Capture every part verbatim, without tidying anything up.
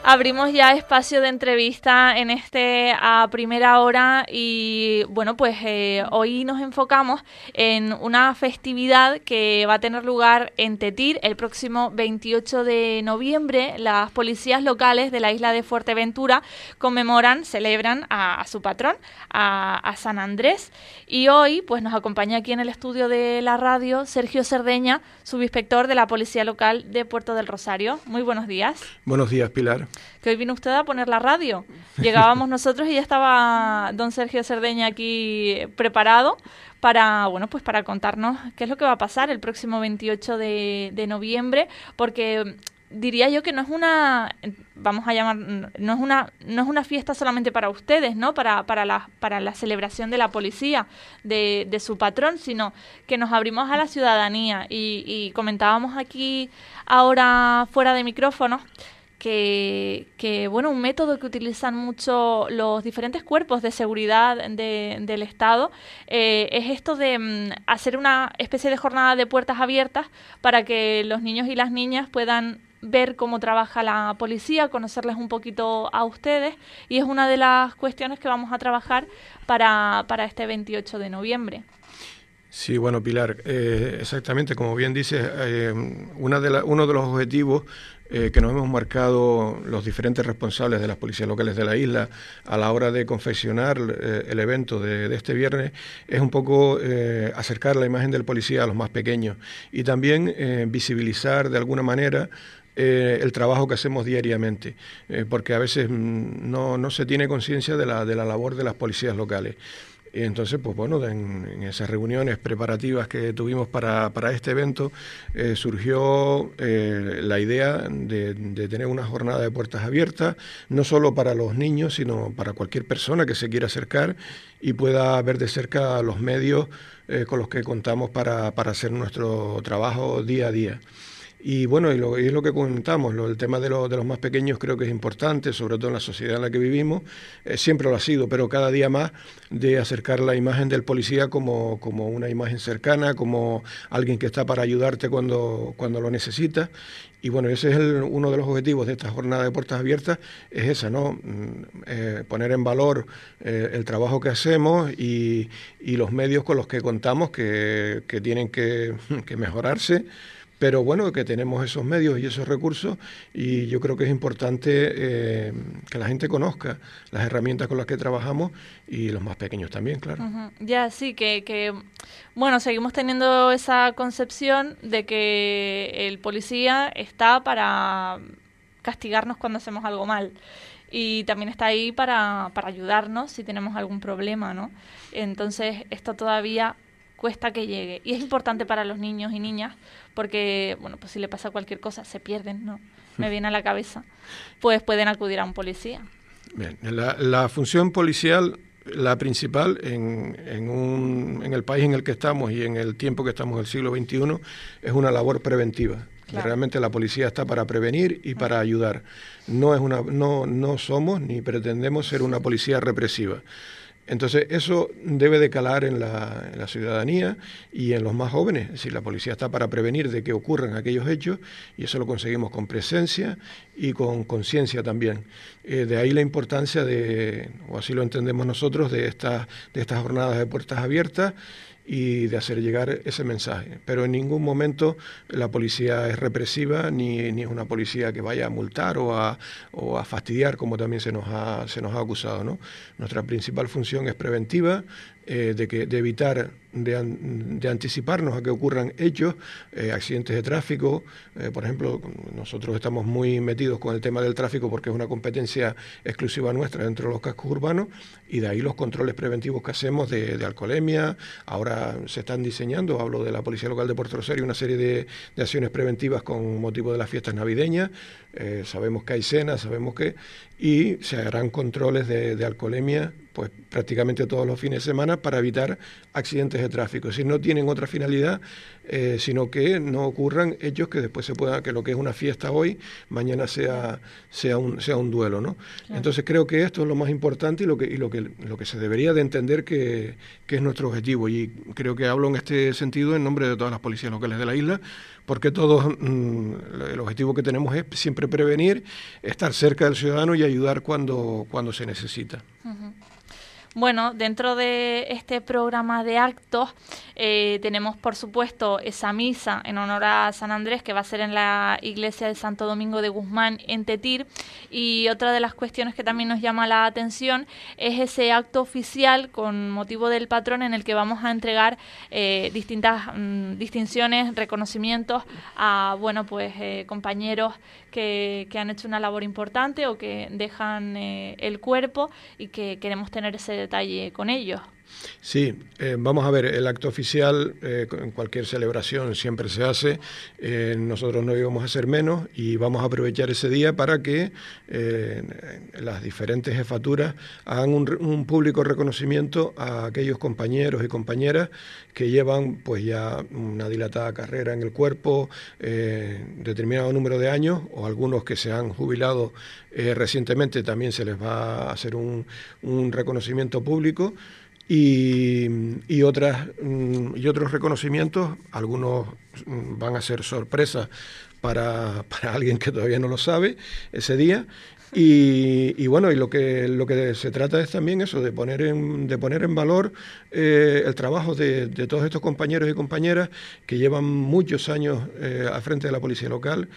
Abrimos ya espacio de entrevista en este a primera hora y bueno, pues eh, hoy nos enfocamos en una festividad que va a tener lugar en Tetir el próximo veintiocho de noviembre. Las policías locales de la isla de Fuerteventura conmemoran, celebran a, a su patrón, a, a San Andrés, y hoy pues nos acompaña aquí en el estudio de la radio Sergio Cerdeña, subinspector de la Policía Local de Puerto del Rosario. Muy buenos días. Buenos días, Pilar. Que hoy vino usted a poner la radio. Llegábamos nosotros y ya estaba don Sergio Cerdeña aquí preparado para, bueno, pues para contarnos qué es lo que va a pasar el próximo veintiocho de, de noviembre, porque diría yo que no es una, vamos a llamar, no es una, no es una fiesta solamente para ustedes, ¿no? Para, para la, para la celebración de la policía, de, de su patrón, sino que nos abrimos a la ciudadanía y, y comentábamos aquí ahora fuera de micrófonos que, que, bueno, un método que utilizan mucho los diferentes cuerpos de seguridad de, del Estado eh, es esto de mm, hacer una especie de jornada de puertas abiertas para que los niños y las niñas puedan ver cómo trabaja la policía, conocerles un poquito a ustedes, y es una de las cuestiones que vamos a trabajar para, para este veintiocho de noviembre. Sí, bueno, Pilar, eh, exactamente, como bien dices, eh, una de la, uno de los objetivos eh, que nos hemos marcado los diferentes responsables de las policías locales de la isla a la hora de confeccionar eh, el evento de, de este viernes es un poco eh, acercar la imagen del policía a los más pequeños y también eh, visibilizar de alguna manera Eh, el trabajo que hacemos diariamente, eh, porque a veces mm, no, no se tiene conciencia de la, de la labor de las policías locales. Y entonces, pues bueno, en, en esas reuniones preparativas que tuvimos para, para este evento, eh, surgió eh, la idea de, de tener una jornada de puertas abiertas, no solo para los niños, sino para cualquier persona que se quiera acercar y pueda ver de cerca los medios eh, con los que contamos para, para hacer nuestro trabajo día a día. Y bueno, y, lo, y es lo que comentamos, lo, el tema de, lo, de los más pequeños creo que es importante, sobre todo en la sociedad en la que vivimos, eh, siempre lo ha sido, pero cada día más de acercar la imagen del policía como, como una imagen cercana, como alguien que está para ayudarte cuando, cuando lo necesitas. Y bueno, ese es el, uno de los objetivos de esta jornada de puertas abiertas, es esa, ¿no? Eh, poner en valor eh, el trabajo que hacemos y, y los medios con los que contamos que, que tienen que, que mejorarse. Pero bueno, que tenemos esos medios y esos recursos y yo creo que es importante eh, que la gente conozca las herramientas con las que trabajamos y los más pequeños también, claro. Uh-huh. Ya, sí, que, que, bueno, seguimos teniendo esa concepción de que el policía está para castigarnos cuando hacemos algo mal. Y también está ahí para, para ayudarnos si tenemos algún problema, ¿no? Entonces, esto todavía cuesta que llegue. Y es importante para los niños y niñas porque, bueno, pues si le pasa cualquier cosa, se pierden, ¿no? Me viene a la cabeza. Pues pueden acudir a un policía. Bien, la, la función policial, la principal en, en, un, en el país en el que estamos y en el tiempo que estamos, el siglo veintiuno, es una labor preventiva. Claro. Realmente la policía está para prevenir y para ayudar. No es una, no, no somos ni pretendemos ser una policía represiva. Entonces, eso debe de calar en la, en la ciudadanía y en los más jóvenes. Es decir, la policía está para prevenir de que ocurran aquellos hechos y eso lo conseguimos con presencia y con conciencia también. Eh, de ahí la importancia de, o así lo entendemos nosotros, de estas, de estas jornadas de puertas abiertas y de hacer llegar ese mensaje. Pero en ningún momento la policía es represiva ni, ni es una policía que vaya a multar o a, o a fastidiar, como también se nos ha, se nos ha acusado, ¿no? Nuestra principal función es preventiva, eh, de, que, de evitar, de, an, de anticiparnos a que ocurran hechos, eh, accidentes de tráfico. Eh, por ejemplo, nosotros estamos muy metidos con el tema del tráfico porque es una competencia exclusiva nuestra dentro de los cascos urbanos y de ahí los controles preventivos que hacemos de, de alcoholemia. Ahora se están diseñando, hablo de la Policía Local de Puerto Rosario, una serie de, de acciones preventivas con motivo de las fiestas navideñas. Eh, sabemos que hay cenas, sabemos que... y se harán controles de, de alcoholemia pues prácticamente todos los fines de semana para evitar accidentes de tráfico. Es decir, no tienen otra finalidad, eh, sino que no ocurran hechos que después se pueda, que lo que es una fiesta hoy, mañana sea, sea, un, sea un duelo, ¿no? Claro. Entonces creo que esto es lo más importante y lo que, y lo que, lo que se debería de entender que, que es nuestro objetivo. Y creo que hablo en este sentido en nombre de todas las policías locales de la isla, porque todos, mmm, el objetivo que tenemos es siempre prevenir, estar cerca del ciudadano y ayudar cuando, cuando se necesita. Uh-huh. Bueno, dentro de este programa de actos eh, tenemos, por supuesto, esa misa en honor a San Andrés que va a ser en la iglesia de Santo Domingo de Guzmán en Tetir, y otra de las cuestiones que también nos llama la atención es ese acto oficial con motivo del patrón en el que vamos a entregar eh, distintas mm, distinciones, reconocimientos a bueno pues eh, compañeros que, que han hecho una labor importante o que dejan eh, el cuerpo y que queremos tener ese detalle con ellos. Sí, eh, vamos a ver, el acto oficial eh, en cualquier celebración siempre se hace, eh, nosotros no íbamos a hacer menos y vamos a aprovechar ese día para que eh, las diferentes jefaturas hagan un, un público reconocimiento a aquellos compañeros y compañeras que llevan pues ya una dilatada carrera en el cuerpo, eh, determinado número de años, o algunos que se han jubilado eh, recientemente también se les va a hacer un, un reconocimiento público. Y, y, otras, y otros reconocimientos, algunos van a ser sorpresas para, para alguien que todavía no lo sabe ese día. Y, y bueno, y lo que lo que se trata es también eso, de poner en, de poner en valor eh, el trabajo de, de todos estos compañeros y compañeras que llevan muchos años eh, al frente de la policía local,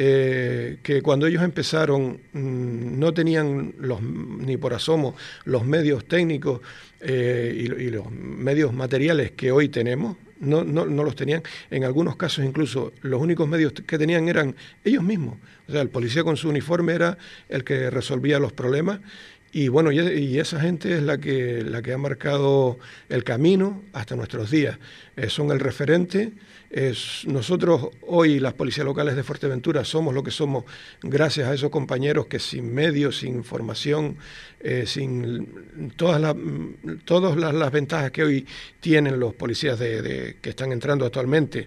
eh, que cuando ellos empezaron mmm, no tenían los, ni por asomo los medios técnicos eh, y, y los medios materiales que hoy tenemos. No, no, no los tenían. En algunos casos incluso los únicos medios que tenían eran ellos mismos. O sea, el policía con su uniforme era el que resolvía los problemas. Y bueno, y, y esa gente es la que, la que ha marcado el camino hasta nuestros días. Eh, son el referente. Es, nosotros hoy, las policías locales de Fuerteventura, somos lo que somos gracias a esos compañeros que sin medios, sin información, eh, sin todas, la, todas las, las ventajas que hoy tienen los policías de, de, que están entrando actualmente,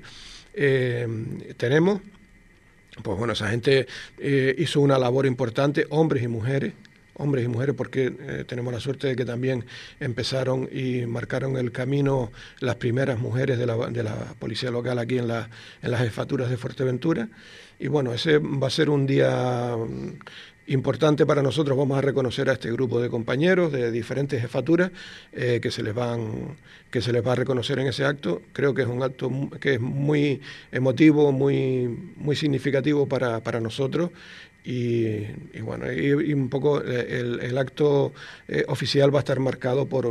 eh, tenemos, pues bueno, esa gente eh, hizo una labor importante, hombres y mujeres, hombres y mujeres, porque eh, tenemos la suerte de que también empezaron y marcaron el camino las primeras mujeres de la, de la policía local aquí en, la, en las jefaturas de Fuerteventura. Y bueno, ese va a ser un día importante para nosotros. Vamos a reconocer a este grupo de compañeros de diferentes jefaturas eh, que se les van que se les va a reconocer en ese acto. Creo que es un acto que es muy emotivo, muy muy significativo para, para nosotros. Y, y bueno, y, y un poco el, el acto eh, oficial va a estar marcado por,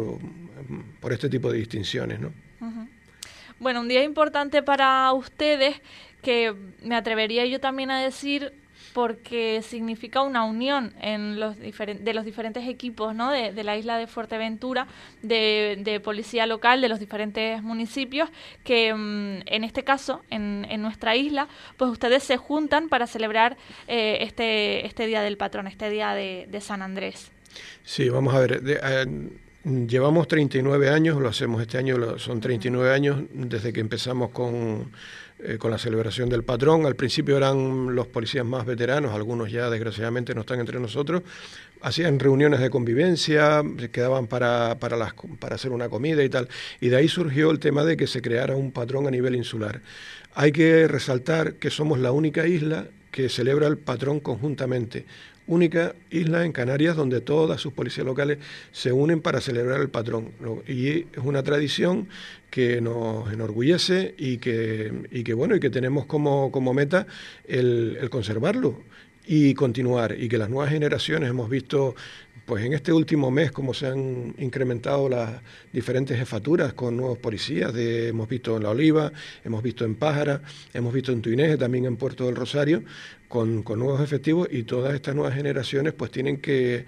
por este tipo de distinciones, ¿no? Uh-huh. Bueno, un día importante para ustedes que me atrevería yo también a decir porque significa una unión en los diferen- de los diferentes equipos, ¿no? de, de la isla de Fuerteventura, de, de policía local, de los diferentes municipios, que mmm, en este caso, en, en nuestra isla, pues ustedes se juntan para celebrar eh, este, este Día del Patrón, este Día de, de San Andrés. Sí, vamos a ver, de, eh, llevamos treinta y nueve años, lo hacemos este año, lo, son treinta y nueve años desde que empezamos con... Eh, con la celebración del patrón. Al principio eran los policías más veteranos, algunos ya desgraciadamente no están entre nosotros, hacían reuniones de convivencia, se quedaban para, para, las, para hacer una comida y tal, y de ahí surgió el tema de que se creara un patrón a nivel insular. Hay que resaltar que somos la única isla que celebra el patrón conjuntamente, única isla en Canarias donde todas sus policías locales se unen para celebrar el patrón. Y es una tradición que nos enorgullece y que, y que bueno, y que tenemos como, como meta el, el conservarlo y continuar, y que las nuevas generaciones hemos visto pues en este último mes cómo se han incrementado las diferentes jefaturas con nuevos policías, de, hemos visto en La Oliva, hemos visto en Pájara, hemos visto en Tuineje, también en Puerto del Rosario, con, con nuevos efectivos, y todas estas nuevas generaciones pues tienen que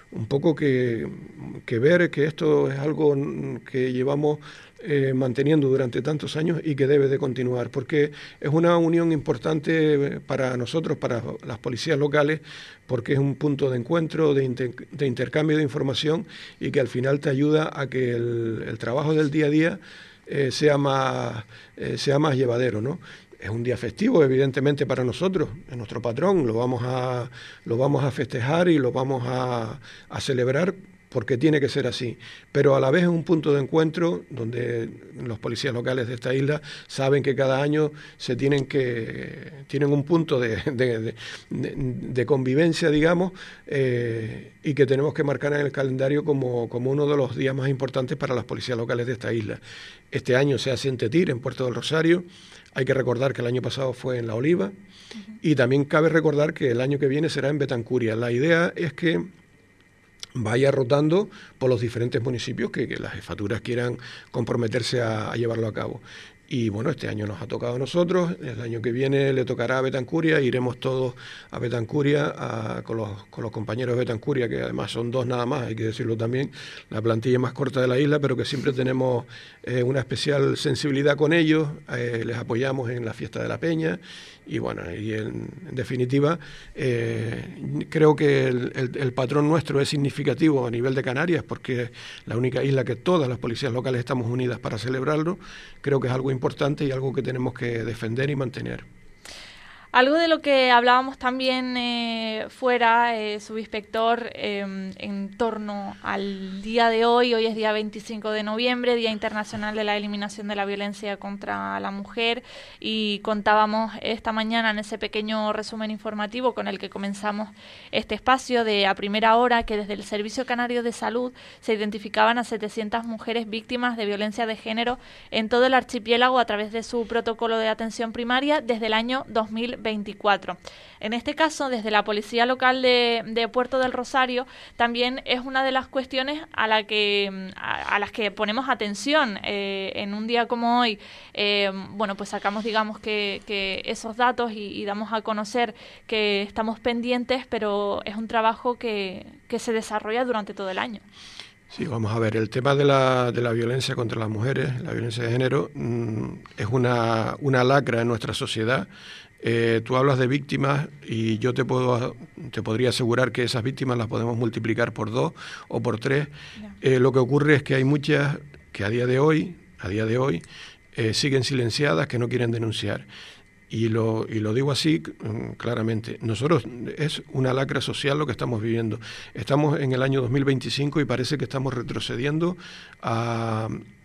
un poco que, que ver que esto es algo que llevamos eh, manteniendo durante tantos años y que debe de continuar, porque es una unión importante para nosotros, para las policías locales, porque es un punto de encuentro, de, inter, de intercambio de información y que al final te ayuda a que el, el trabajo del día a día eh, sea más, eh, sea más llevadero, ¿no? Es un día festivo, evidentemente, para nosotros, es nuestro patrón, lo vamos a, lo vamos a festejar y lo vamos a, a celebrar porque tiene que ser así, pero a la vez es un punto de encuentro donde los policías locales de esta isla saben que cada año se tienen que tienen un punto de, de, de, de convivencia, digamos, eh, y que tenemos que marcar en el calendario como, como uno de los días más importantes para las policías locales de esta isla. Este año se hace en Tetir, en Puerto del Rosario. Hay que recordar que el año pasado fue en La Oliva, uh-huh. Y también cabe recordar que el año que viene será en Betancuria. La idea es que vaya rotando por los diferentes municipios que, que las jefaturas quieran comprometerse a, a llevarlo a cabo. Y bueno, este año nos ha tocado a nosotros, el año que viene le tocará a Betancuria, iremos todos a Betancuria a, con, los, con los compañeros de Betancuria, que además son dos nada más, hay que decirlo también, la plantilla más corta de la isla, pero que siempre tenemos eh, una especial sensibilidad con ellos, eh, les apoyamos en la fiesta de la Peña. Y bueno, y en, en definitiva, eh, creo que el, el, el patrón nuestro es significativo a nivel de Canarias, porque es la única isla que todas las policías locales estamos unidas para celebrarlo. Creo que es algo importante y algo que tenemos que defender y mantener. Algo de lo que hablábamos también eh, fuera, eh, subinspector, eh, en torno al día de hoy, hoy es día veinticinco de noviembre, Día Internacional de la Eliminación de la Violencia contra la Mujer, y contábamos esta mañana en ese pequeño resumen informativo con el que comenzamos este espacio de a primera hora, que desde el Servicio Canario de Salud se identificaban a setecientas mujeres víctimas de violencia de género en todo el archipiélago a través de su protocolo de atención primaria desde el año dos mil veinticuatro. En este caso, desde la Policía Local de, de Puerto del Rosario, también es una de las cuestiones a, la que, a, a las que ponemos atención eh, en un día como hoy. Eh, bueno, pues sacamos, digamos, que, que esos datos y, y damos a conocer que estamos pendientes, pero es un trabajo que, que se desarrolla durante todo el año. Sí, vamos a ver, el tema de la, de la violencia contra las mujeres, la violencia de género, mmm, es una, una lacra en nuestra sociedad. Eh, tú hablas de víctimas y yo te puedo te podría asegurar que esas víctimas las podemos multiplicar por dos o por tres. No. Eh, lo que ocurre es que hay muchas que a día de hoy, a día de hoy, eh, siguen silenciadas, que no quieren denunciar. Y lo, y lo digo así claramente. Nosotros es una lacra social lo que estamos viviendo. Estamos en el año dos mil veinticinco y parece que estamos retrocediendo a...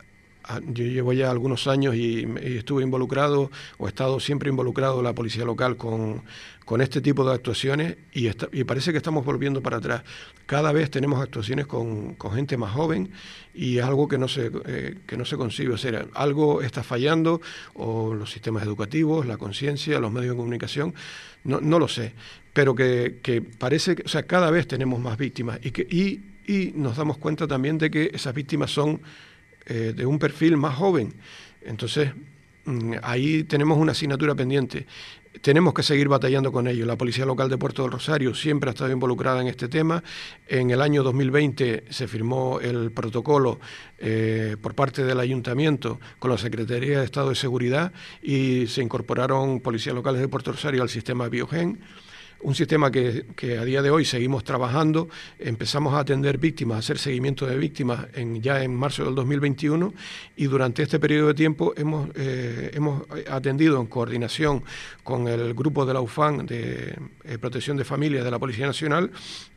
Yo llevo ya algunos años y, y estuve involucrado, o he estado siempre involucrado en la policía local con, con este tipo de actuaciones y, está, y parece que estamos volviendo para atrás. Cada vez tenemos actuaciones con, con gente más joven y es algo que no se, eh, que no se concibe. O sea, algo está fallando, o los sistemas educativos, la conciencia, los medios de comunicación, no, no lo sé, pero que, que parece que, o sea, cada vez tenemos más víctimas y, que, y, y nos damos cuenta también de que esas víctimas son Eh, de un perfil más joven. Entonces, mmm, ahí tenemos una asignatura pendiente. Tenemos que seguir batallando con ello. La Policía Local de Puerto del Rosario siempre ha estado involucrada en este tema. En el año dos mil veinte se firmó el protocolo eh, por parte del Ayuntamiento con la Secretaría de Estado de Seguridad y se incorporaron policías locales de Puerto del Rosario al sistema Biogen. Un sistema que, que a día de hoy seguimos trabajando. Empezamos a atender víctimas, a hacer seguimiento de víctimas en, ya en marzo del dos mil veintiuno, y durante este periodo de tiempo hemos, eh, hemos atendido en coordinación con el grupo de la U F A N de eh, Protección de Familias de la Policía Nacional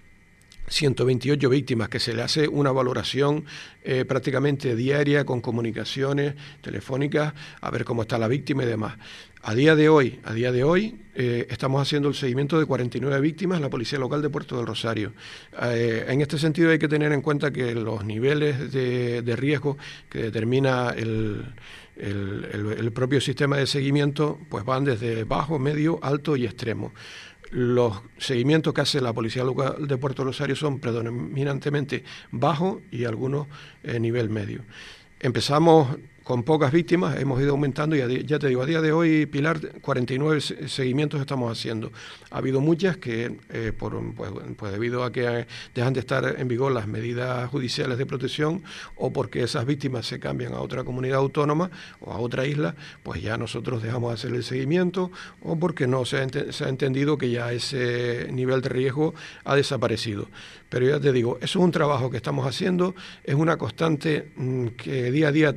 ciento veintiocho víctimas, que se le hace una valoración eh, prácticamente diaria con comunicaciones telefónicas a ver cómo está la víctima y demás. A día de hoy, a día de hoy eh, estamos haciendo el seguimiento de cuarenta y nueve víctimas en la Policía Local de Puerto del Rosario. Eh, en este sentido hay que tener en cuenta que los niveles de, de riesgo que determina el, el, el, el propio sistema de seguimiento pues van desde bajo, medio, alto y extremo. Los seguimientos que hace la Policía Local de Puerto Rosario son predominantemente bajo y algunos eh, nivel medio. Empezamos con pocas víctimas, hemos ido aumentando y a, ya te digo, a día de hoy, Pilar, cuarenta y nueve seguimientos estamos haciendo. Ha habido muchas que, eh, por, pues, pues debido a que dejan de estar en vigor las medidas judiciales de protección o porque esas víctimas se cambian a otra comunidad autónoma o a otra isla, pues ya nosotros dejamos de hacer el seguimiento o porque no se ha, ent- se ha entendido que ya ese nivel de riesgo ha desaparecido. Pero ya te digo, eso es un trabajo que estamos haciendo, es una constante mmm, que día a día...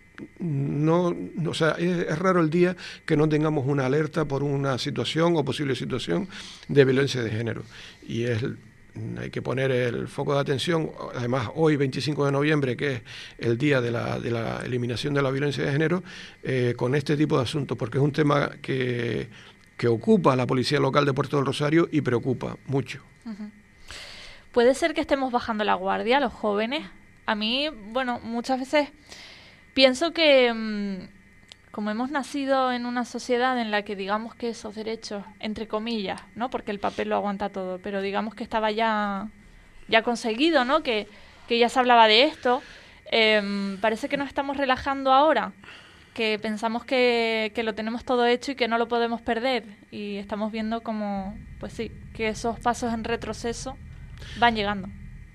No, no, o sea, es, es raro el día que no tengamos una alerta por una situación o posible situación de violencia de género. Y es, hay que poner el foco de atención, además hoy veinticinco de noviembre, que es el día de la, de la eliminación de la violencia de género, eh, con este tipo de asuntos, porque es un tema que, que ocupa a la Policía Local de Puerto del Rosario y preocupa mucho. Uh-huh. ¿Puede ser que estemos bajando la guardia los jóvenes? A mí, bueno, muchas veces... Pienso que, como hemos nacido en una sociedad en la que digamos que esos derechos, entre comillas, ¿no? Porque el papel lo aguanta todo, pero digamos que estaba ya, ya conseguido, ¿no? Que, que ya se hablaba de esto. Eh, parece que nos estamos relajando ahora, que pensamos que, que lo tenemos todo hecho y que no lo podemos perder. Y estamos viendo como, pues sí, que esos pasos en retroceso van llegando.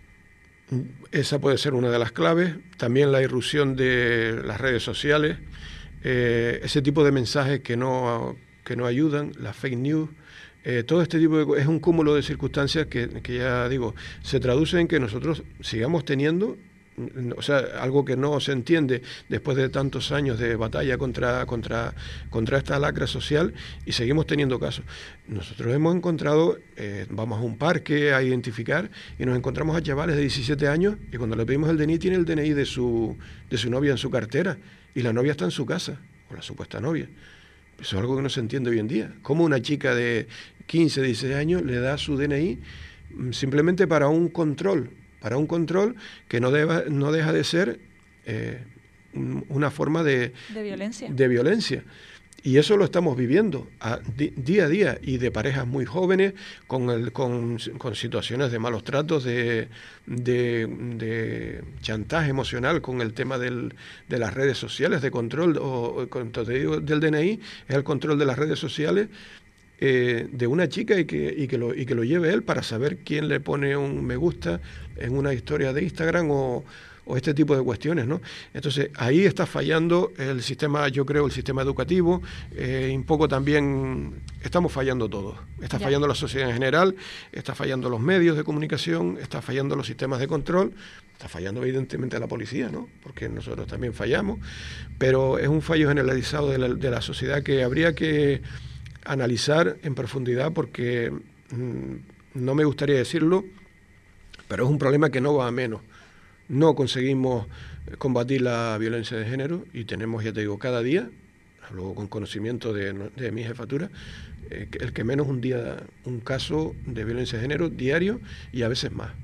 Esa puede ser una de las claves. También la irrupción de las redes sociales, eh, ese tipo de mensajes que no, que no ayudan, las fake news, eh, todo este tipo de es un cúmulo de circunstancias que, que ya digo, se traduce en que nosotros sigamos teniendo, o sea, algo que no se entiende después de tantos años de batalla contra, contra, contra esta lacra social, y seguimos teniendo casos. Nosotros hemos encontrado, eh, vamos a un parque a identificar y nos encontramos a chavales de diecisiete años y cuando le pedimos el D N I tiene el D N I de su, de su novia en su cartera y la novia está en su casa, o la supuesta novia. Eso es algo que no se entiende hoy en día. ¿Cómo una chica de quince, dieciséis años le da su D N I simplemente para un control? Para un control que no, deba, no deja de ser eh, una forma de, de violencia. de violencia. Y eso lo estamos viviendo a, di, día a día, y de parejas muy jóvenes con, el, con, con situaciones de malos tratos, de, de, de chantaje emocional con el tema del, de las redes sociales, de control, o cuando te digo del D N I, es el control de las redes sociales, Eh, de una chica y que, y, que lo, y que lo lleve él para saber quién le pone un me gusta en una historia de Instagram o, o este tipo de cuestiones, ¿no? Entonces ahí está fallando el sistema, yo creo, el sistema educativo, eh, un poco también estamos fallando todos, está ya. fallando la sociedad en general, está fallando los medios de comunicación, está fallando los sistemas de control, está fallando evidentemente la policía, ¿no? Porque nosotros también fallamos, pero es un fallo generalizado de la, de la sociedad que habría que analizar en profundidad, porque mmm, no me gustaría decirlo, pero es un problema que no va a menos. No conseguimos combatir la violencia de género y tenemos, ya te digo, cada día, hablo con conocimiento de, de mi jefatura, eh, el que menos un día, un caso de violencia de género diario y a veces más.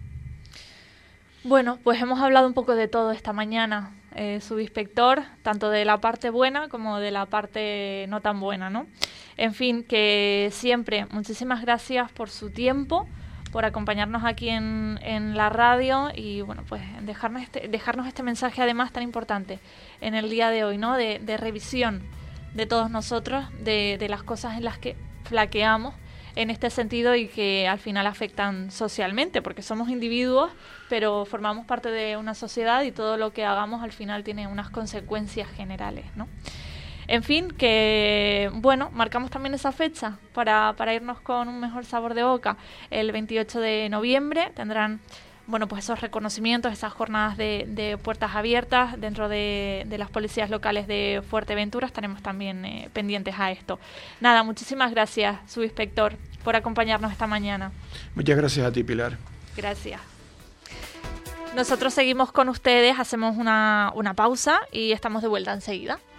Bueno, pues hemos hablado un poco de todo esta mañana, eh, subinspector, tanto de la parte buena como de la parte no tan buena, ¿no? En fin, que siempre, muchísimas gracias por su tiempo, por acompañarnos aquí en, en la radio y, bueno, pues dejarnos este, dejarnos este mensaje además tan importante en el día de hoy, ¿no? De, de revisión de todos nosotros, de, de las cosas en las que flaqueamos en este sentido y que al final afectan socialmente, porque somos individuos, pero formamos parte de una sociedad y todo lo que hagamos al final tiene unas consecuencias generales, ¿no? En fin, que bueno, marcamos también esa fecha para, para irnos con un mejor sabor de boca. El veintiocho de noviembre tendrán, bueno, pues esos reconocimientos, esas jornadas de, de puertas abiertas dentro de, de las policías locales de Fuerteventura. Estaremos también eh, pendientes a esto. Nada, muchísimas gracias, subinspector, por acompañarnos esta mañana. Muchas gracias a ti, Pilar. Gracias. Nosotros seguimos con ustedes, hacemos una, una pausa y estamos de vuelta enseguida.